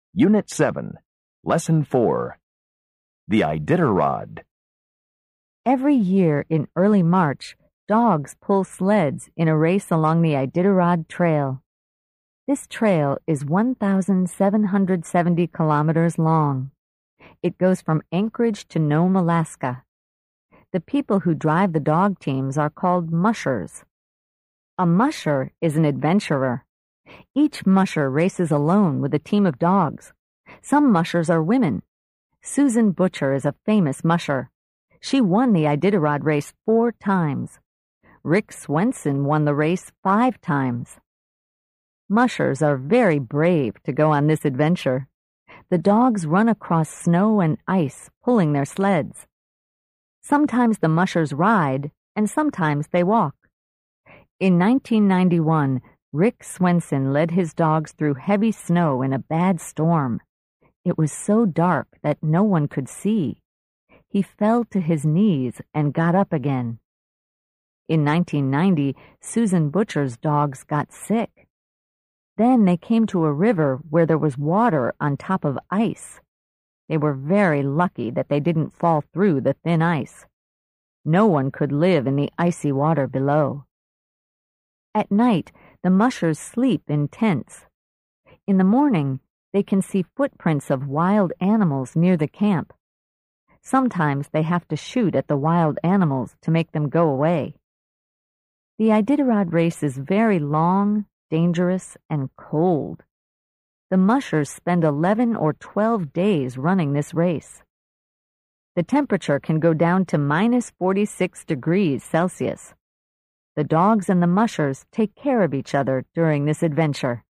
Unit 7, Lesson 4, The Iditarod. Every year in early March, dogs pull sleds in a race along the Iditarod Trail. This trail is 1,770 kilometers long. It goes from Anchorage to Nome, Alaska. The people who drive the dog teams are called mushers. A musher is an adventurer. Each musher races alone with a team of dogs. Some mushers are women. Susan Butcher is a famous musher. She won the Iditarod race 4 times. Rick Swenson won the race 5 times. Mushers are very brave to go on this adventure. The dogs run across snow and ice, pulling their sleds. Sometimes the mushers ride, and sometimes they walk. In 1991, Rick Swenson led his dogs through heavy snow in a bad storm. It was so dark that no one could see. He fell to his knees and got up again. In 1990, Susan Butcher's dogs got sick. Then they came to a river where there was water on top of ice. They were very lucky that they didn't fall through the thin ice. No one could live in the icy water below. At night, the mushers sleep in tents. In the morning, they can see footprints of wild animals near the camp. Sometimes they have to shoot at the wild animals to make them go away. The Iditarod race is very long, dangerous, and cold. The mushers spend 11 or 12 days running this race. The temperature can go down to -46 degrees Celsius. The dogs and the mushers take care of each other during this adventure.